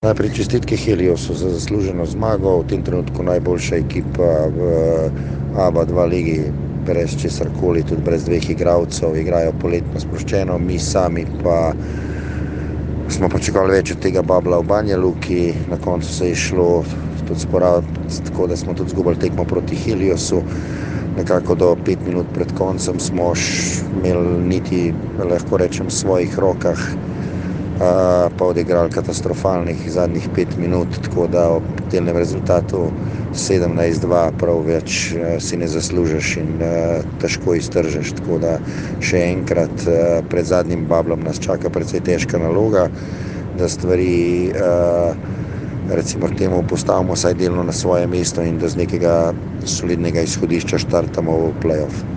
Najprej čestitke Heliosu za zasluženo zmago, v tem trenutku najboljša ekipa v ABA 2 ligi, brez česarkoli, tudi brez dveh igralcev, igrajo poletno sproščeno, mi sami pa smo pričakovali več od tega Babla v Banja Luki, na koncu se je šlo tudi sporaditi, tako da smo tudi izgubili tekmo proti Heliosu. Nekako do 5 minut pred koncem smo imeli niti, lahko rečem, v svojih rokah, pa odigrali katastrofalnih zadnjih 5 minut, tako da ob delnem rezultatu 17-2 prav več si ne zaslužiš in težko iztržeš. Tako da še enkrat, pred zadnjim Bablom nas čaka precej težka naloga, da stvari recimo temu postavimo vsaj delno na svoje mesto in da z nekega solidnega izhodišča štartamo v play-off.